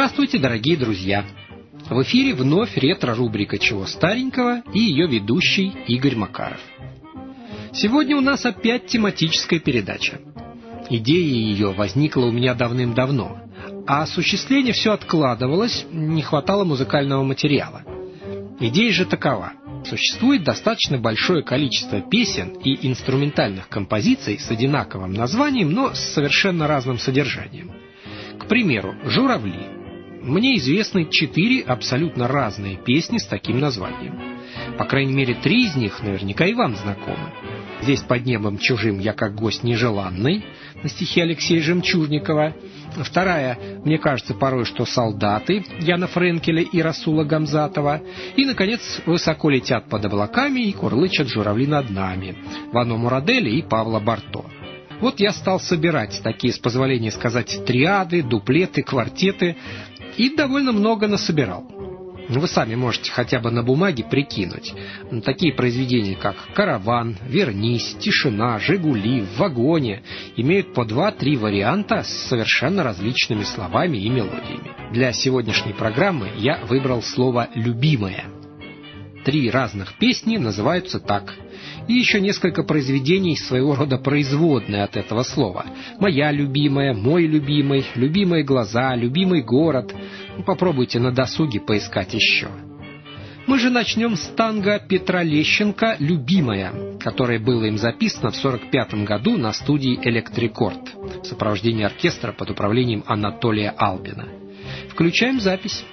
Здравствуйте, дорогие друзья! В эфире вновь ретро-рубрика «Чего старенького» и ее ведущий Игорь Макаров. Сегодня у нас опять тематическая передача. Идея ее возникла у меня давным-давно, а осуществление все откладывалось, не хватало музыкального материала. Идея же такова. Существует достаточно большое количество песен и инструментальных композиций с одинаковым названием, но с совершенно разным содержанием. К примеру, «Журавли». Мне известны 4 абсолютно разные песни с таким названием. По крайней мере, 3 из них наверняка и вам знакомы. «Здесь под небом чужим я как гость нежеланный» на стихи Алексея Жемчужникова. Вторая, мне кажется порой, что «Солдаты» Яна Френкеля и Расула Гамзатова. И, наконец, «Высоко летят под облаками и курлычат журавли над нами» Вано Мураделя и Павла Барто. Вот я стал собирать такие, с позволения сказать, триады, дуплеты, квартеты, и довольно много насобирал. Вы сами можете хотя бы на бумаге прикинуть. Такие произведения, как «Караван», «Вернись», «Тишина», «Жигули», «В вагоне» имеют по 2-3 варианта с совершенно различными словами и мелодиями. Для сегодняшней программы я выбрал слово «любимая». 3 разных песни называются так. И еще несколько произведений, своего рода производные от этого слова. «Моя любимая», «Мой любимый», «Любимые глаза», «Любимый город». Попробуйте на досуге поискать еще. Мы же начнем с танго Петра Лещенко «Любимая», которое было им записано в 1945 году на студии «Электрикорд» в сопровождении оркестра под управлением Анатолия Албина. Включаем запись.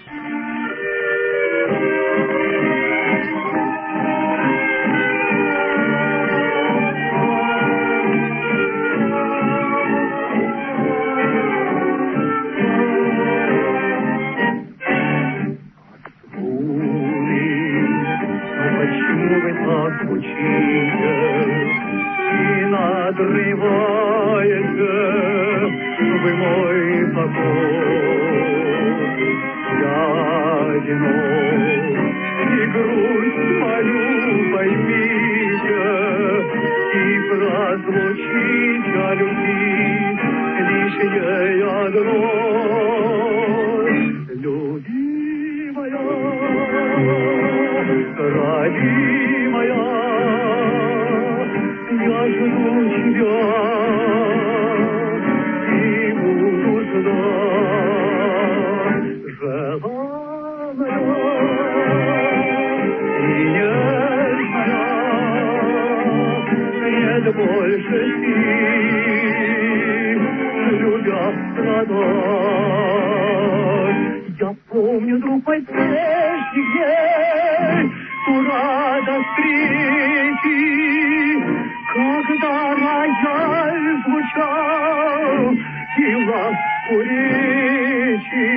Я помню, друг мой, прежних дней, ту радость встречи, когда рояль звучал и ласку речи.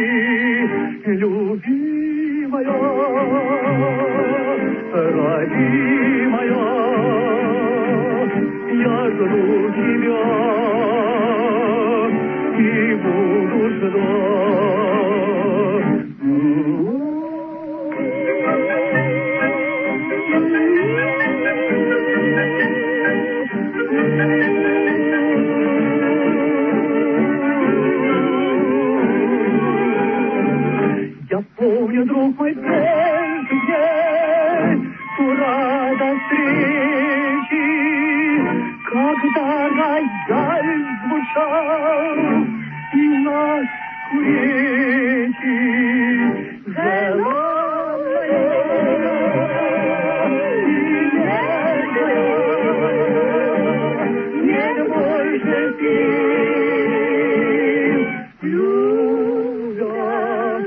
Любимая, родимая, я жду тебя и буду ждать. Я помню, друг мой, прежний день, ту радость встречи, когда рояль звучал и ласку речи. Зеленая и нежная, нет больше сил, любят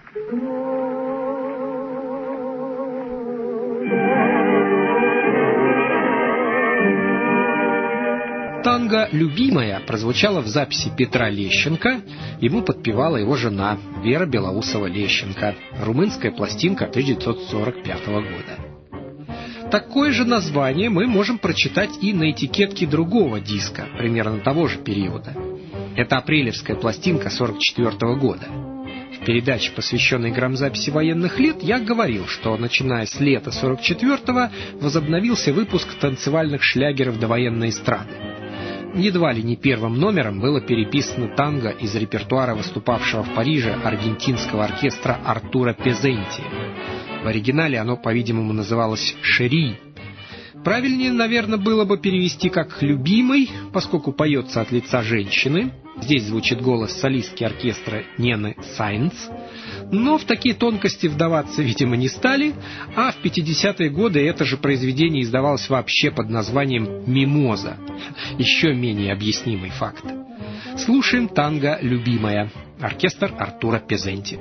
Танго «Любимая» прозвучала в записи Петра Лещенко, ему подпевала его жена Вера Белоусова-Лещенко, румынская пластинка 1945 года. Такое же название мы можем прочитать и на этикетке другого диска, примерно того же периода. Это апрелевская пластинка 1944 года. В передаче, посвященной грамзаписи военных лет, я говорил, что, начиная с лета 1944-го, возобновился выпуск танцевальных шлягеров довоенной эстрады. едва ли не первым номером было переписано танго из репертуара выступавшего в Париже аргентинского оркестра Артура Пезенти. В оригинале оно, по-видимому, называлось «Шери». Правильнее, наверное, было бы перевести как «любимый», поскольку поется от лица женщины. Здесь звучит голос солистки оркестра Нены Сайнц. Но в такие тонкости вдаваться, видимо, не стали, а в 50-е годы это же произведение издавалось вообще под названием «Мимоза». Еще менее объяснимый факт. Слушаем танго «Любимая». Оркестр Артура Пезенти.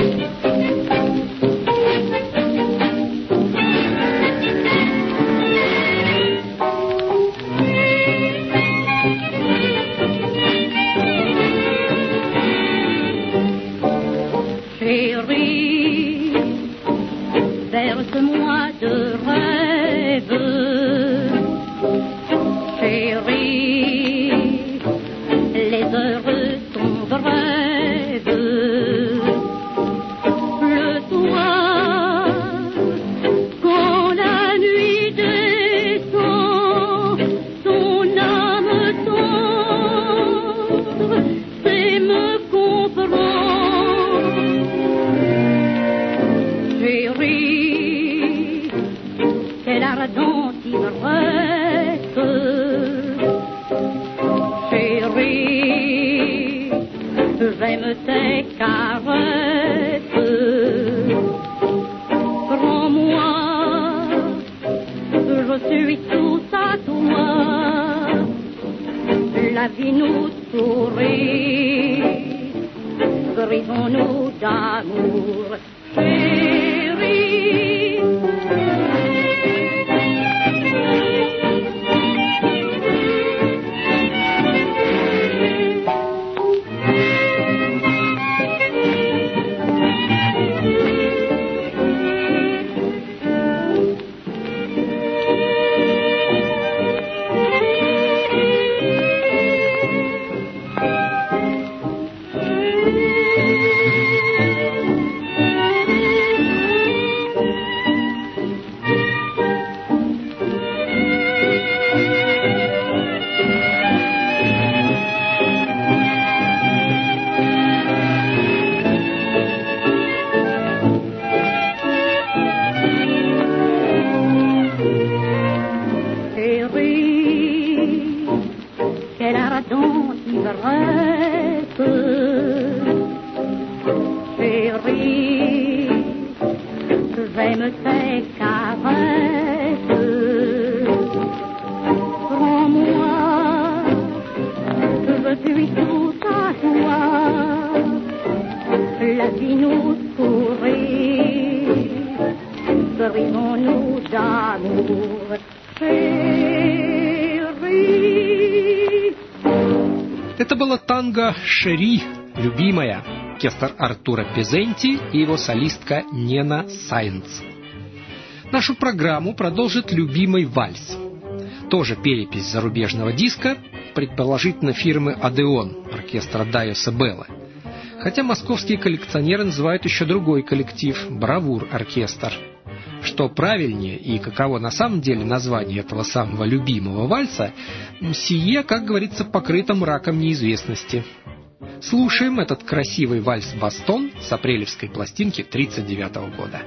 Berce-moi de rêve, chérie, les heures sont brèves. Le soir, quand la nuit descend, son âme tendre sait me comprendre. Chérie, quelle ardente ivresse, chérie, j'aime tes caresses. Prends-moi, je suis tout à toi, la vie nous sourit, brisons-nous d'amour, chérie. Это было танго «Шери», «Любимая», оркестр Артура Пезенти и его солистка Нена Сайнц. Нашу программу продолжит «Любимый вальс». Тоже перепись зарубежного диска, предположительно фирмы «Одеон», оркестра Дайоса Беллы. Хотя московские коллекционеры называют еще другой коллектив «Бравур-оркестр». Что правильнее и каково на самом деле название этого самого любимого вальса, сие, как говорится, покрыто мраком неизвестности. Слушаем этот красивый вальс-бастон с апрелевской пластинки 1939 года.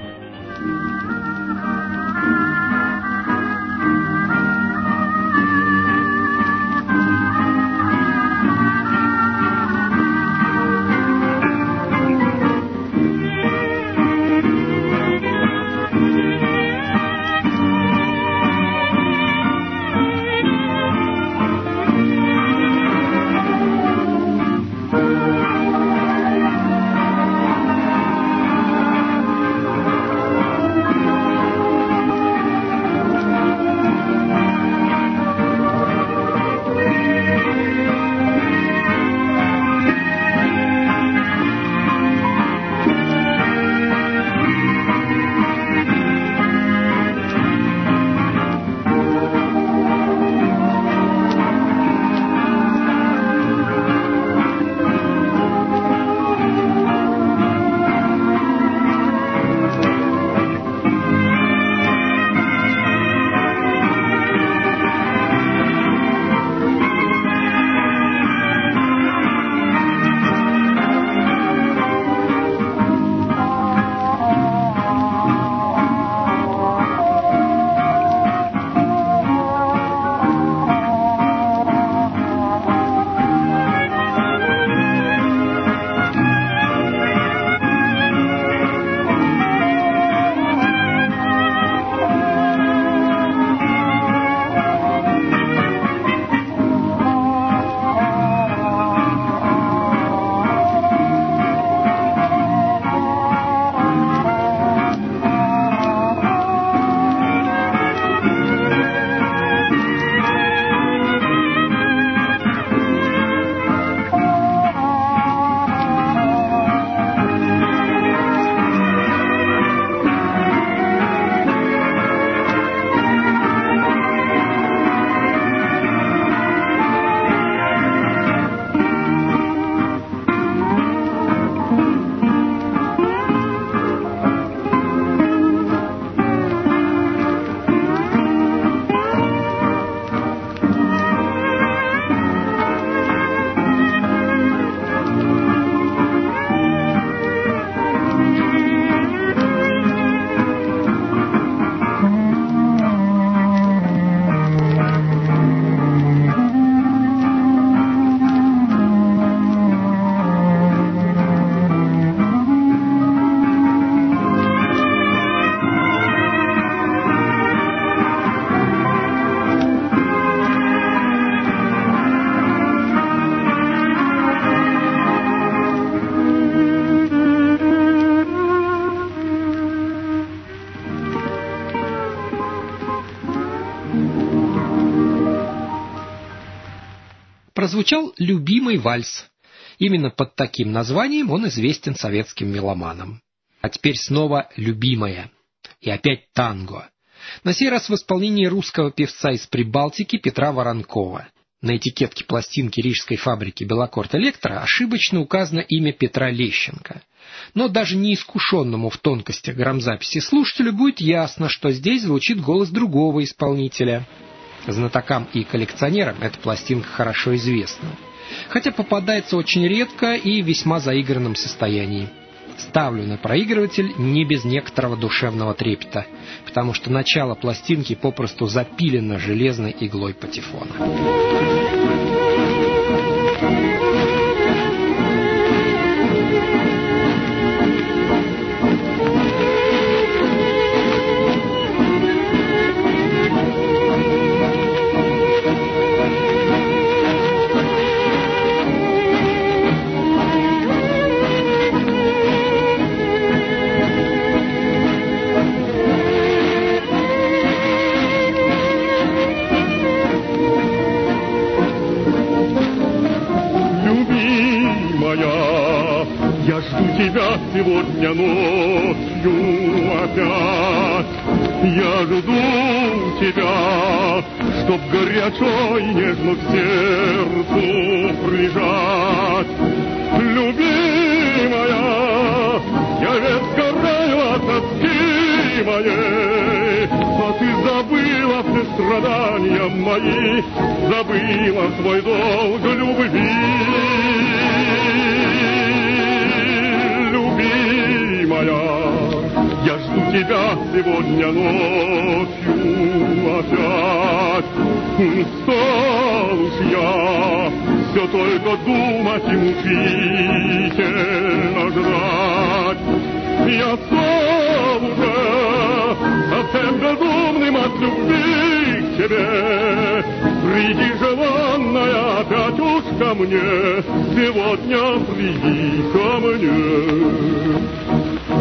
прозвучал «Любимый вальс». Именно под таким названием он известен советским меломанам. А теперь снова «Любимая». И опять танго. На сей раз в исполнении русского певца из Прибалтики Петра Воронкова. На этикетке пластинки рижской фабрики «Белакорд Электро» ошибочно указано имя Петра Лещенко. Но даже неискушенному в тонкостях грамзаписи слушателю будет ясно, что здесь звучит голос другого исполнителя. Знатокам и коллекционерам эта пластинка хорошо известна, хотя попадается очень редко и в весьма заигранном состоянии. Ставлю на проигрыватель не без некоторого душевного трепета, потому что начало пластинки попросту запилено железной иглой патефона. Тебя сегодня ночью опять. Я жду тебя, чтоб горячо и нежно к сердцу прижать. Любимая, я ведь сгораю от тоски моей, а ты забыла все страдания мои, забыла свой долг любви. Я жду тебя сегодня ночью опять. Устал уж я все только думать и мучительно ждать. Я стал уже совсем безумным от любви к тебе. Приди, желанная, опять уж ко мне, сегодня приди ко мне.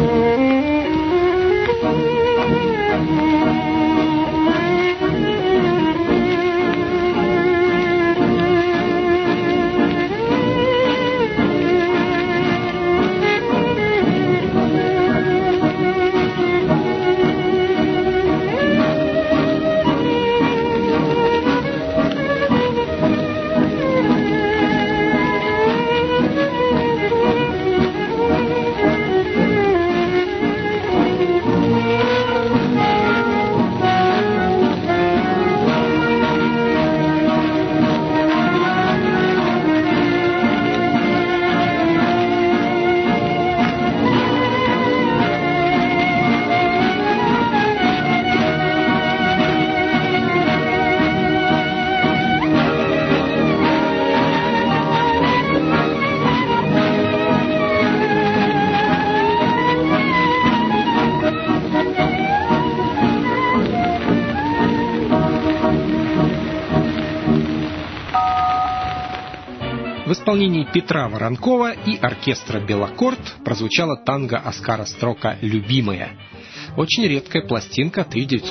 В исполнении Петра Воронкова и оркестра «Белакорд» прозвучала танго Оскара Строка «Любимая». Очень редкая пластинка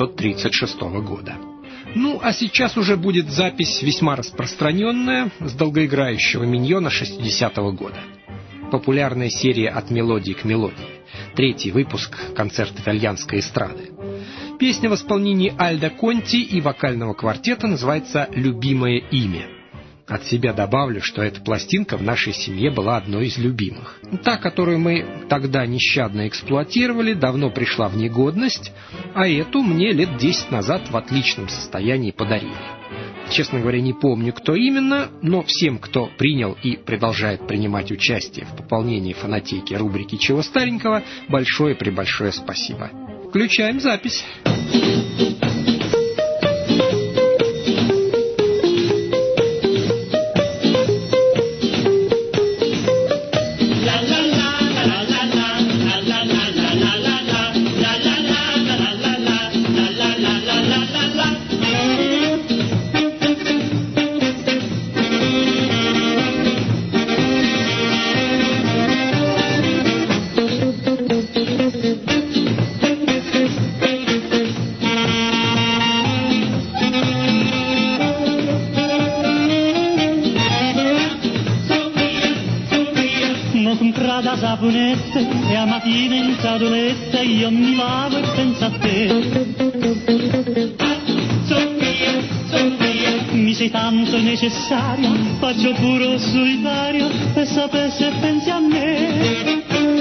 1936 года. Ну, а сейчас уже будет запись весьма распространенная с долгоиграющего миньона 60-го года. Популярная серия «От мелодии к мелодии». Третий выпуск «Концерт итальянской эстрады». Песня в исполнении Альдо Конти и вокального квартета называется «Любимое имя». От себя добавлю, что эта пластинка в нашей семье была одной из любимых. Та, которую мы тогда нещадно эксплуатировали, давно пришла в негодность, а эту мне лет 10 назад в отличном состоянии подарили. Честно говоря, не помню, кто именно, но всем, кто принял и продолжает принимать участие в пополнении фонотеки рубрики «Чего старенького», большое-пребольшое спасибо. Включаем запись. saponetta e a mattina in scatoletta io mi lavo e penso a te. Sofia, mi sei tanto necessaria, faccio pure solitario per sapere se pensi a me.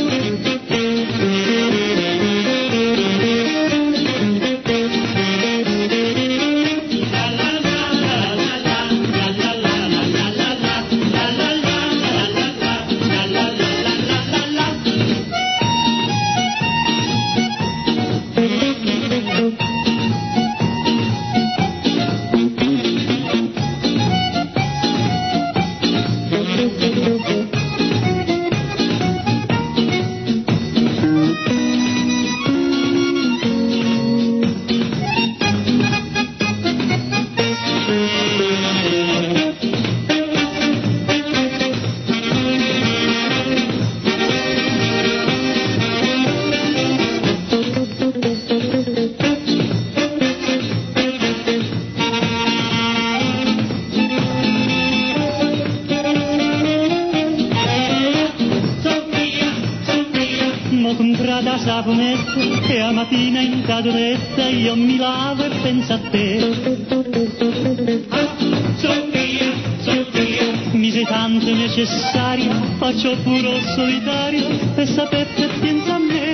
Da saponetta e a mattina in scatoletta io mi lavo e penso a te. Sofia, mi sei tanto necessaria, faccio pure solitario per sapere se pensi a me.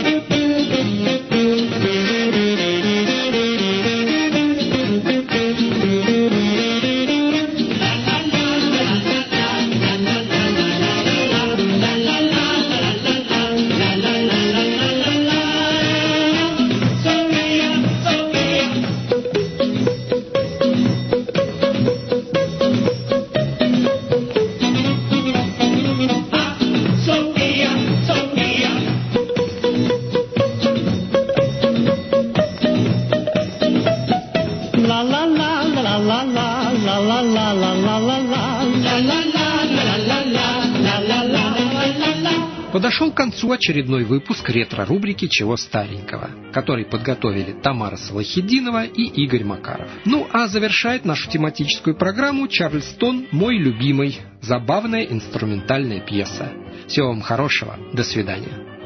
Подошел к концу очередной выпуск ретро-рубрики «Чего старенького», который подготовили Тамара Салахитдинова и Игорь Макаров. Ну а завершает нашу тематическую программу Чарльстон «Мой любимый», забавная инструментальная пьеса. Всего вам хорошего, до свидания.